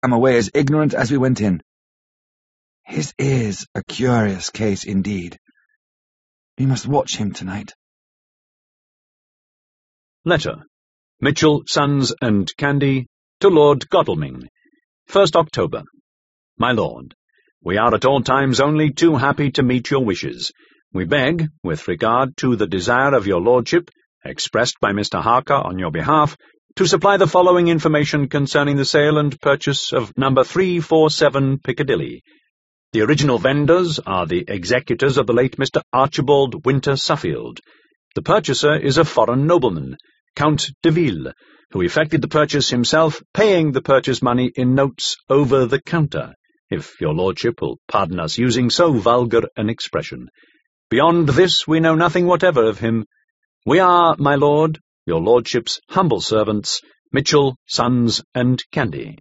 come away as ignorant as we went in. His is a curious case indeed. We must watch him tonight. Letter. Mitchell, Sons and Candy, to Lord Godalming. 1st October. My Lord, we are at all times only too happy to meet your wishes. We beg, with regard to the desire of your Lordship, expressed by Mr. Harker on your behalf, to supply the following information concerning the sale and purchase of number 347 Piccadilly. The original vendors are the executors of the late Mr. Archibald Winter Suffield. The purchaser is a foreign nobleman, Count de Ville, who effected the purchase himself, paying the purchase money in notes over the counter, if your Lordship will pardon us using so vulgar an expression. Beyond this we know nothing whatever of him. We are, my Lord, your Lordship's humble servants, Mitchell, Sons and Candy.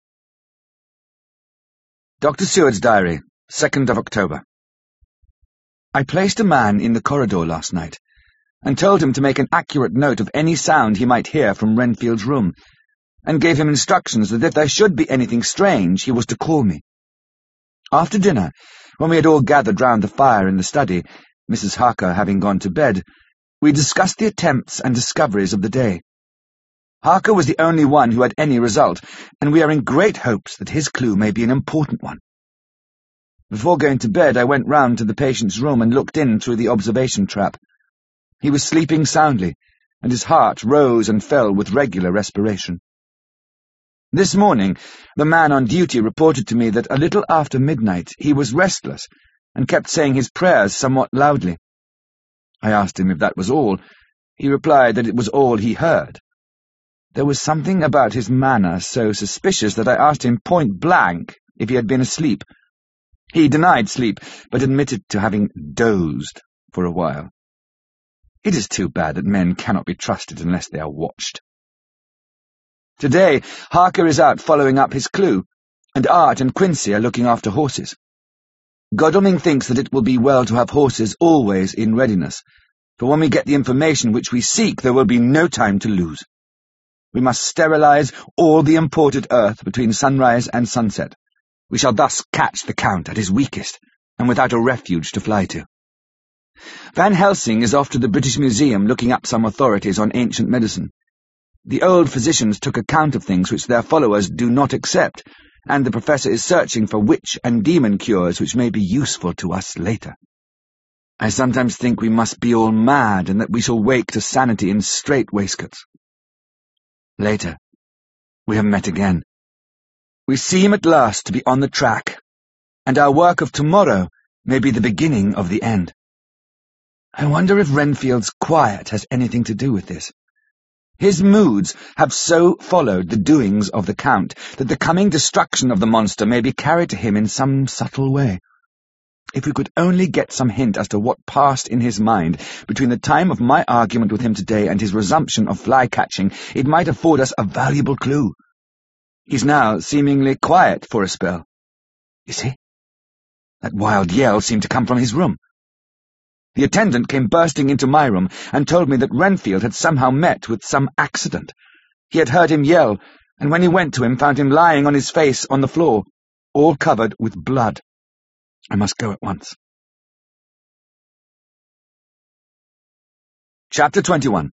Dr. Seward's Diary, 2nd of October. I placed a man in the corridor last night, and told him to make an accurate note of any sound he might hear from Renfield's room, and gave him instructions that if there should be anything strange, he was to call me. After dinner, when we had all gathered round the fire in the study, Mrs. Harker having gone to bed, we discussed the attempts and discoveries of the day. Harker was the only one who had any result, and we are in great hopes that his clue may be an important one. Before going to bed, I went round to the patient's room and looked in through the observation trap. He was sleeping soundly, and his heart rose and fell with regular respiration. This morning, the man on duty reported to me that a little after midnight he was restless and kept saying his prayers somewhat loudly. I asked him if that was all. He replied that it was all he heard. There was something about his manner so suspicious that I asked him point blank if he had been asleep. He denied sleep, but admitted to having dozed for a while. It is too bad that men cannot be trusted unless they are watched. Today, Harker is out following up his clue, and Art and Quincy are looking after horses. Godalming thinks that it will be well to have horses always in readiness, for when we get the information which we seek, there will be no time to lose. We must sterilize all the imported earth between sunrise and sunset. We shall thus catch the Count at his weakest, and without a refuge to fly to. Van Helsing is off to the British Museum looking up some authorities on ancient medicine. The old physicians took account of things which their followers do not accept, and the professor is searching for witch and demon cures which may be useful to us later. I sometimes think we must be all mad, and that we shall wake to sanity in strait waistcoats. Later, we have met again. We seem at last to be on the track, and our work of tomorrow may be the beginning of the end. I wonder if Renfield's quiet has anything to do with this. His moods have so followed the doings of the Count that the coming destruction of the monster may be carried to him in some subtle way. If we could only get some hint as to what passed in his mind between the time of my argument with him today and his resumption of fly-catching, it might afford us a valuable clue. He's now seemingly quiet for a spell. You see? That wild yell seemed to come from his room. The attendant came bursting into my room and told me that Renfield had somehow met with some accident. He had heard him yell, and when he went to him found him lying on his face on the floor, all covered with blood. I must go at once. Chapter 21.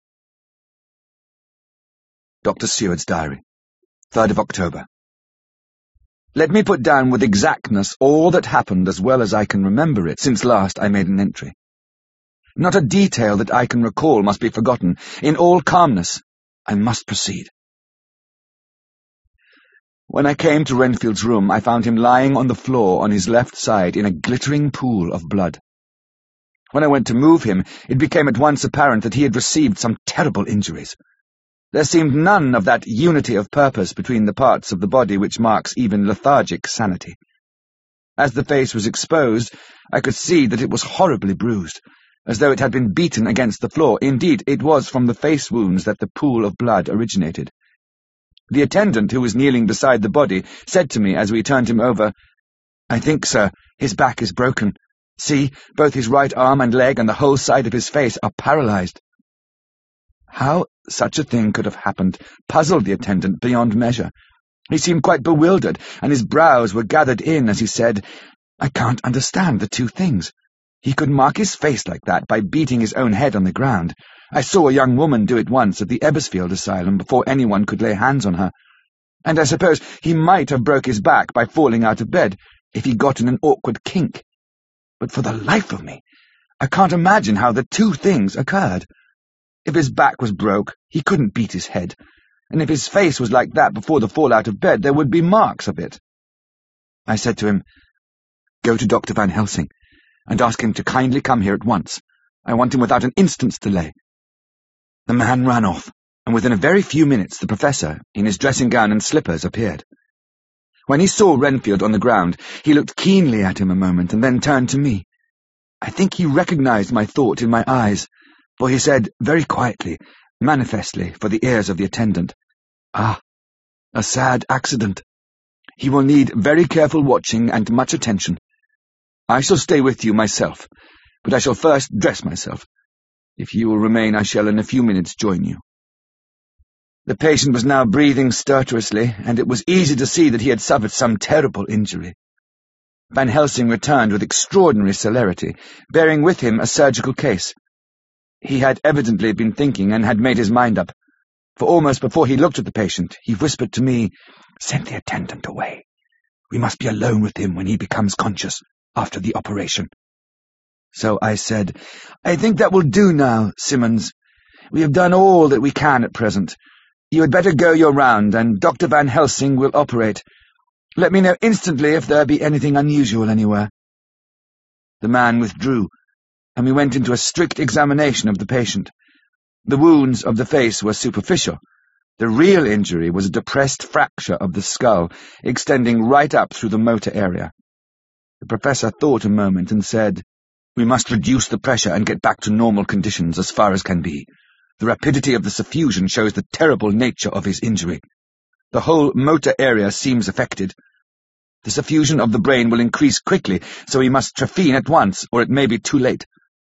Dr. Seward's Diary, 3rd of October. Let me put down with exactness all that happened as well as I can remember it since last I made an entry. Not a detail that I can recall must be forgotten. In all calmness, I must proceed. When I came to Renfield's room, I found him lying on the floor on his left side in a glittering pool of blood. When I went to move him, it became at once apparent that he had received some terrible injuries. There seemed none of that unity of purpose between the parts of the body which marks even lethargic sanity. As the face was exposed, I could see that it was horribly bruised, as though it had been beaten against the floor. Indeed, it was from the face wounds that the pool of blood originated. The attendant, who was kneeling beside the body, said to me as we turned him over, "I think, sir, his back is broken. See, both his right arm and leg and the whole side of his face are paralyzed." How such a thing could have happened puzzled the attendant beyond measure, He seemed quite bewildered, and his brows were gathered in as he said, "I can't understand the two things. He could mark his face like that by beating his own head on the ground. I saw a young woman do it once at the Ebersfield Asylum before anyone could lay hands on her. And I suppose he might have broke his back by falling out of bed if he got in an awkward kink. But for the life of me, I can't imagine how the two things occurred. If his back was broke, he couldn't beat his head, and if his face was like that before the fall out of bed, there would be marks of it." I said to him, "Go to Dr. Van Helsing, and ask him to kindly come here at once. I want him without an instant's delay." The man ran off, and within a very few minutes the professor, in his dressing gown and slippers, appeared. When he saw Renfield on the ground, he looked keenly at him a moment and then turned to me. I think he recognized my thought in my eyes, for he said very quietly, manifestly for the ears of the attendant, "Ah, a sad accident. He will need very careful watching and much attention. I shall stay with you myself, but I shall first dress myself. If you will remain, I shall in a few minutes join you." The patient was now breathing stertorously, and it was easy to see that he had suffered some terrible injury. Van Helsing returned with extraordinary celerity, bearing with him a surgical case. He had evidently been thinking and had made his mind up, for almost before he looked at the patient, he whispered to me, "Send the attendant away. We must be alone with him when he becomes conscious after the operation." So I said, "I think that will do now, Simmons. We have done all that we can at present. You had better go your round, and Dr. Van Helsing will operate. Let me know instantly if there be anything unusual anywhere." The man withdrew, and we went into a strict examination of the patient. The wounds of the face were superficial. The real injury was a depressed fracture of the skull, extending right up through the motor area. The professor thought a moment and said, "We must reduce the pressure and get back to normal conditions as far as can be. The rapidity of the suffusion shows the terrible nature of his injury. The whole motor area seems affected. The suffusion of the brain will increase quickly, so we must trephine at once, or it may be too late."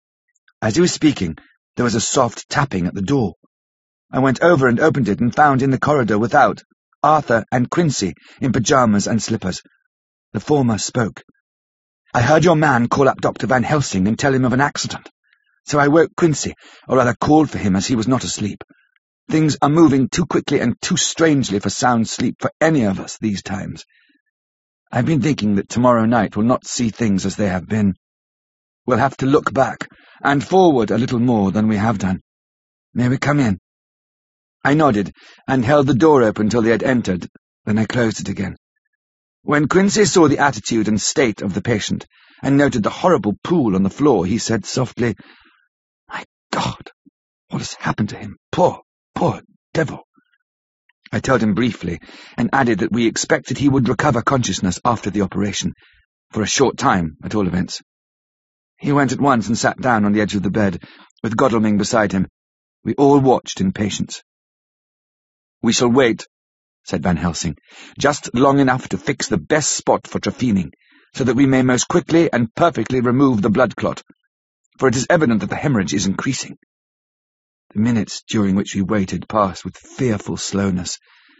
As he was speaking, there was a soft tapping at the door. I went over and opened it and found in the corridor without Arthur and Quincy in pyjamas and slippers. The former spoke. "I heard your man call up Dr. Van Helsing and tell him of an accident. So I woke Quincy, or rather called for him as he was not asleep. Things are moving too quickly and too strangely for sound sleep for any of us these times. I've been thinking that tomorrow night will not see things as they have been. We'll have to look back and forward a little more than we have done. May we come in?" I nodded and held the door open till they had entered, then I closed it again. When Quincy saw the attitude and state of the patient, and noted the horrible pool on the floor, he said softly, "My God, what has happened to him? Poor devil." I told him briefly, and added that we expected he would recover consciousness after the operation, for a short time, at all events. He went at once and sat down on the edge of the bed, with Godalming beside him. We all watched in patience. "We shall wait," said Van Helsing, "just long enough to fix the best spot for trephining, so that we may most quickly and perfectly remove the blood clot, for it is evident that the hemorrhage is increasing." The minutes during which we waited passed with fearful slowness.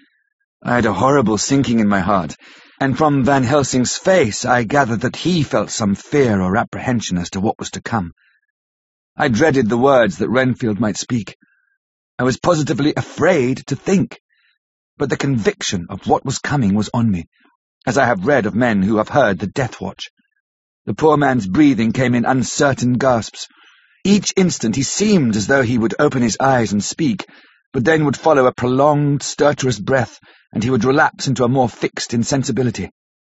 I had a horrible sinking in my heart, and from Van Helsing's face I gathered that he felt some fear or apprehension as to what was to come. I dreaded the words that Renfield might speak. I was positively afraid to think, but the conviction of what was coming was on me, as I have read of men who have heard the death watch. The poor man's breathing came in uncertain gasps. Each instant he seemed as though he would open his eyes and speak, but then would follow a prolonged, stertorous breath, and he would relapse into a more fixed insensibility.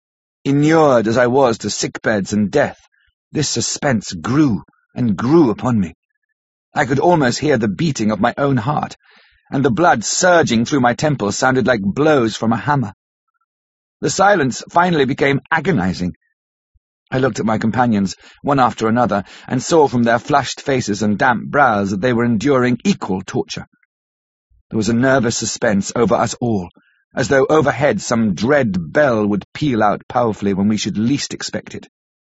Inured as I was to sick-beds and death, this suspense grew and grew upon me. I could almost hear the beating of my own heart, and the blood surging through my temples sounded like blows from a hammer. The silence finally became agonizing. I looked at my companions, one after another, and saw from their flushed faces and damp brows that they were enduring equal torture. There was a nervous suspense over us all, as though overhead some dread bell would peal out powerfully when we should least expect it.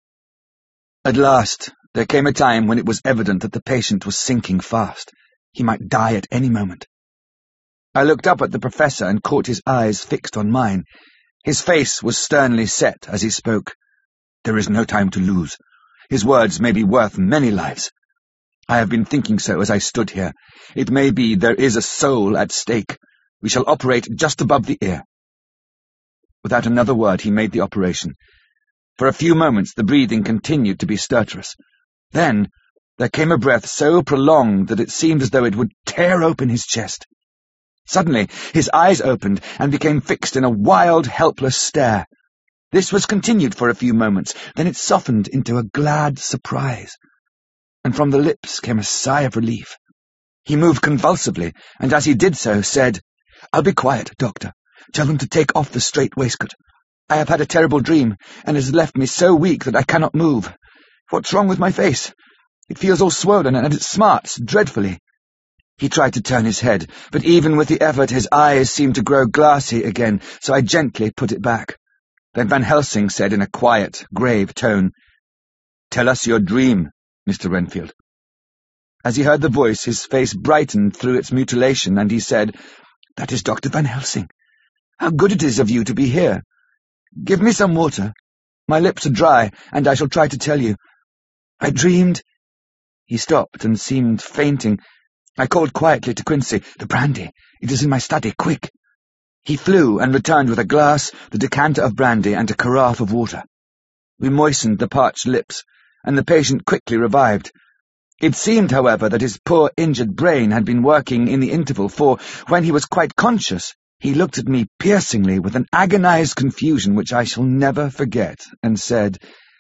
At last, there came a time when it was evident that the patient was sinking fast. He might die at any moment. I looked up at the professor and caught his eyes fixed on mine. His face was sternly set as he spoke. "There is no time to lose. His words may be worth many lives. I have been thinking so as I stood here. It may be there is a soul at stake. We shall operate just above the ear." Without another word he made the operation. For a few moments the breathing continued to be stertorous. Then there came a breath so prolonged that it seemed as though it would tear open his chest. Suddenly his eyes opened and became fixed in a wild, helpless stare. This was continued for a few moments, then it softened into a glad surprise, and from the lips came a sigh of relief. He moved convulsively, and as he did so said, "I'll be quiet, Doctor. Tell them to take off the strait waistcoat. I have had a terrible dream, and it has left me so weak that I cannot move. What's wrong with my face? It feels all swollen, and it smarts dreadfully." He tried to turn his head, but even with the effort his eyes seemed to grow glassy again, so I gently put it back. Then Van Helsing said in a quiet, grave tone, "Tell us your dream, Mr. Renfield." As he heard the voice, his face brightened through its mutilation, and he said, "That is Dr. Van Helsing. How good it is of you to be here. Give me some water. My lips are dry, and I shall try to tell you. I dreamed—" He stopped and seemed fainting. I called quietly to Quincy, "The brandy. It is in my study. Quick." He flew and returned with a glass, the decanter of brandy, and a carafe of water. We moistened the parched lips, and the patient quickly revived. It seemed, however, that his poor injured brain had been working in the interval, for, when he was quite conscious, he looked at me piercingly with an agonized confusion which I shall never forget, and said,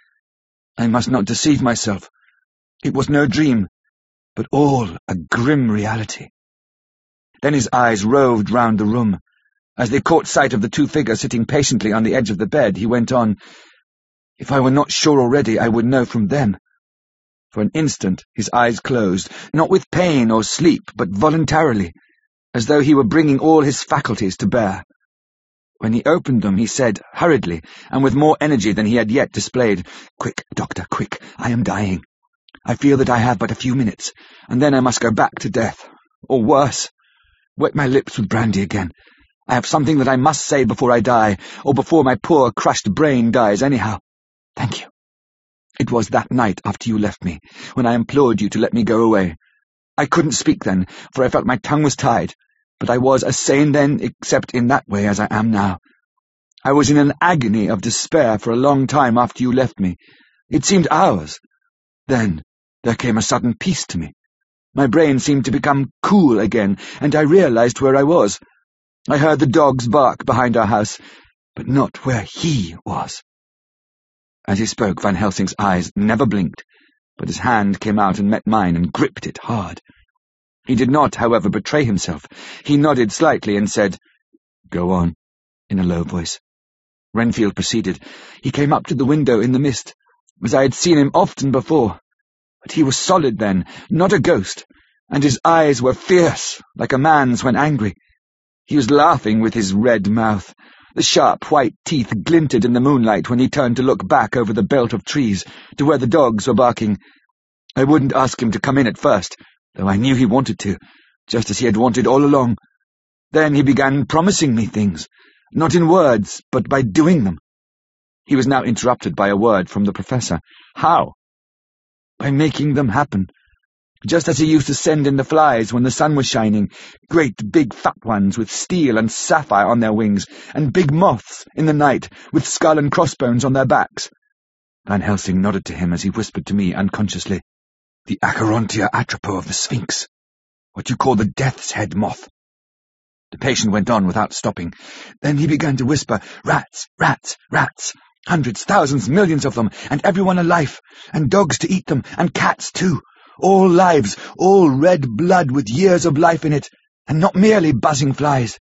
"I must not deceive myself. It was no dream, but all a grim reality." Then his eyes roved round the room. As they caught sight of the two figures sitting patiently on the edge of the bed, he went on, "If I were not sure already, I would know from them." For an instant his eyes closed, not with pain or sleep, but voluntarily, as though he were bringing all his faculties to bear. When he opened them, he said, hurriedly, and with more energy than he had yet displayed, "Quick, Doctor, quick, I am dying. I feel that I have but a few minutes, and then I must go back to death, or worse. Wet my lips with brandy again. I have something that I must say before I die, or before my poor crushed brain dies anyhow. Thank you. It was that night after you left me, when I implored you to let me go away. I couldn't speak then, for I felt my tongue was tied, but I was as sane then, except in that way, as I am now. I was in an agony of despair for a long time after you left me. It seemed hours. Then there came a sudden peace to me. My brain seemed to become cool again, and I realized where I was. I heard the dogs bark behind our house, but not where he was." As he spoke, Van Helsing's eyes never blinked, but his hand came out and met mine and gripped it hard. He did not, however, betray himself. He nodded slightly and said, "Go on," in a low voice. Renfield proceeded. He came up to the window in the mist, as I had seen him often before. But he was solid then, not a ghost, and his eyes were fierce, like a man's when angry. He was laughing with his red mouth. The sharp white teeth glinted in the moonlight when he turned to look back over the belt of trees, to where the dogs were barking. I wouldn't ask him to come in at first, though I knew he wanted to, just as he had wanted all along. Then he began promising me things, not in words, but by doing them. He was now interrupted by a word from the professor. "How?" "By making them happen. Just as he used to send in the flies when the sun was shining, great big fat ones with steel and sapphire on their wings, and big moths in the night with skull and crossbones on their backs." Van Helsing nodded to him as he whispered to me unconsciously, "The Acherontia atropos of the Sphinx. What you call the death's head moth." The patient went on without stopping. Then he began to whisper, "Rats, rats, rats. Hundreds, thousands, millions of them, and everyone alive, and dogs to eat them, and cats too. All lives, all red blood with years of life in it, and not merely buzzing flies."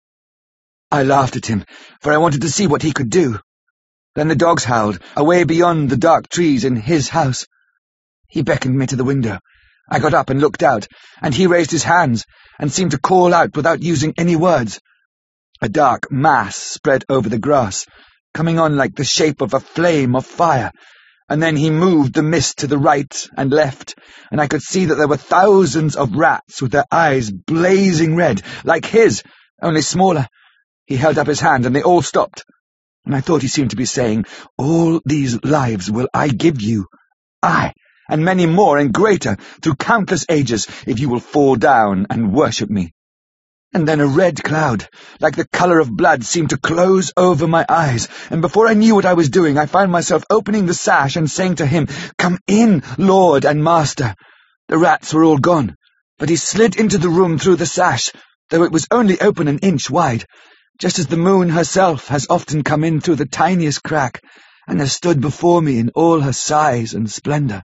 I laughed at him, for I wanted to see what he could do. Then the dogs howled, away beyond the dark trees in his house. He beckoned me to the window. I got up and looked out, and he raised his hands, and seemed to call out without using any words. A dark mass spread over the grass, coming on like the shape of a flame of fire, and then he moved the mist to the right and left, and I could see that there were thousands of rats with their eyes blazing red, like his, only smaller. He held up his hand, and they all stopped. And I thought he seemed to be saying, 'All these lives will I give you, I, and many more and greater, through countless ages, if you will fall down and worship me.' And then a red cloud, like the colour of blood, seemed to close over my eyes, and before I knew what I was doing, I found myself opening the sash and saying to him, 'Come in, Lord and Master.' The rats were all gone, but he slid into the room through the sash, though it was only open an inch wide, just as the moon herself has often come in through the tiniest crack, and has stood before me in all her size and splendour."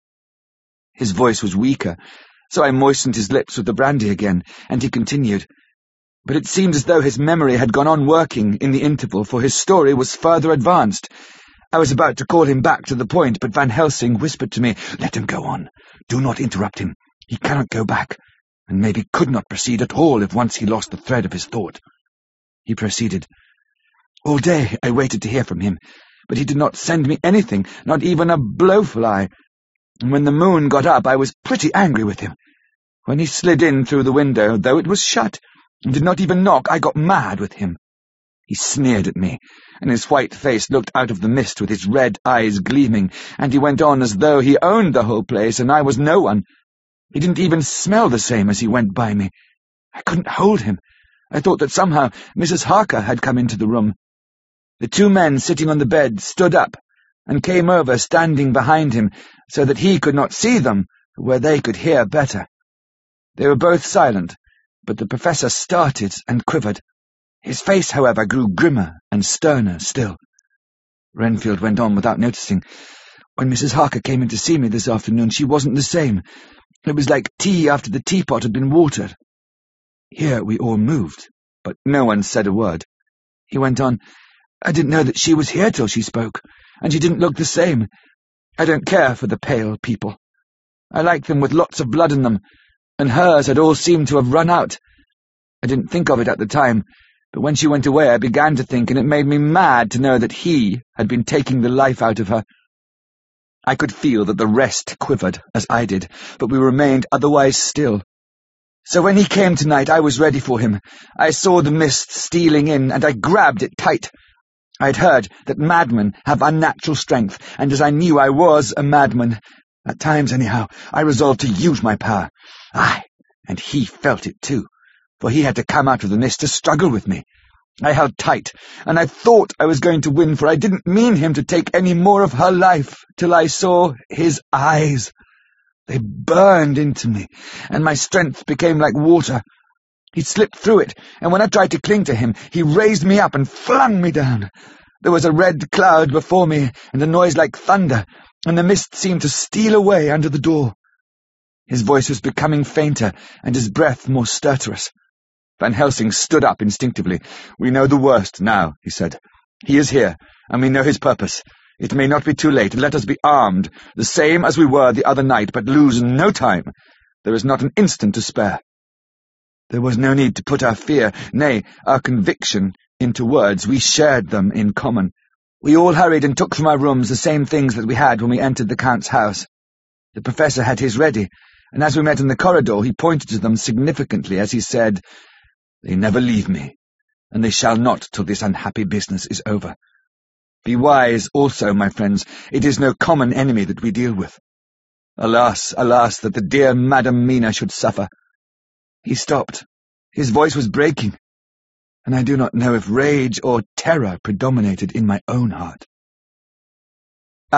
His voice was weaker, so I moistened his lips with the brandy again, and he continued. But it seemed as though his memory had gone on working in the interval, for his story was further advanced. I was about to call him back to the point, but Van Helsing whispered to me, "Let him go on. Do not interrupt him. He cannot go back, and maybe could not proceed at all if once he lost the thread of his thought." He proceeded. "All day I waited to hear from him, but he did not send me anything, not even a blowfly. And when the moon got up, I was pretty angry with him. When he slid in through the window, though it was shut, and did not even knock, I got mad with him. He sneered at me, and his white face looked out of the mist with his red eyes gleaming, and he went on as though he owned the whole place and I was no one. He didn't even smell the same as he went by me. I couldn't hold him. I thought that somehow Mrs. Harker had come into the room. The two men sitting on the bed stood up and came over, standing behind him, so that he could not see them, where they could hear better. They were both silent, but the professor started and quivered. His face, however, grew grimmer and sterner still. Renfield went on without noticing. "When Mrs. Harker came in to see me this afternoon, she wasn't the same. It was like tea after the teapot had been watered." Here we all moved, but no one said a word. He went on, "I didn't know that she was here till she spoke, and she didn't look the same. I don't care for the pale people. I like them with lots of blood in them, and hers had all seemed to have run out. I didn't think of it at the time, but when she went away I began to think, and it made me mad to know that he had been taking the life out of her." I could feel that the rest quivered, as I did, but we remained otherwise still. "So when he came tonight, I was ready for him. I saw the mist stealing in, and I grabbed it tight. I had heard that madmen have unnatural strength, and as I knew I was a madman, at times anyhow, I resolved to use my power. Aye, and he felt it too, for he had to come out of the mist to struggle with me. I held tight, and I thought I was going to win, for I didn't mean him to take any more of her life, till I saw his eyes. They burned into me, and my strength became like water. He slipped through it, and when I tried to cling to him, he raised me up and flung me down. There was a red cloud before me, and a noise like thunder, and the mist seemed to steal away under the door." His voice was becoming fainter, and his breath more stertorous. Van Helsing stood up instinctively. "We know the worst now," he said. "He is here, and we know his purpose. It may not be too late. Let us be armed, the same as we were the other night, but lose no time. There is not an instant to spare." There was no need to put our fear, nay, our conviction, into words. We shared them in common. We all hurried and took from our rooms the same things that we had when we entered the Count's house. The professor had his ready, and as we met in the corridor he pointed to them significantly as he said, "They never leave me, and they shall not till this unhappy business is over. Be wise also, my friends, it is no common enemy that we deal with. Alas, alas, that the dear Madam Mina should suffer." He stopped. His voice was breaking, and I do not know if rage or terror predominated in my own heart.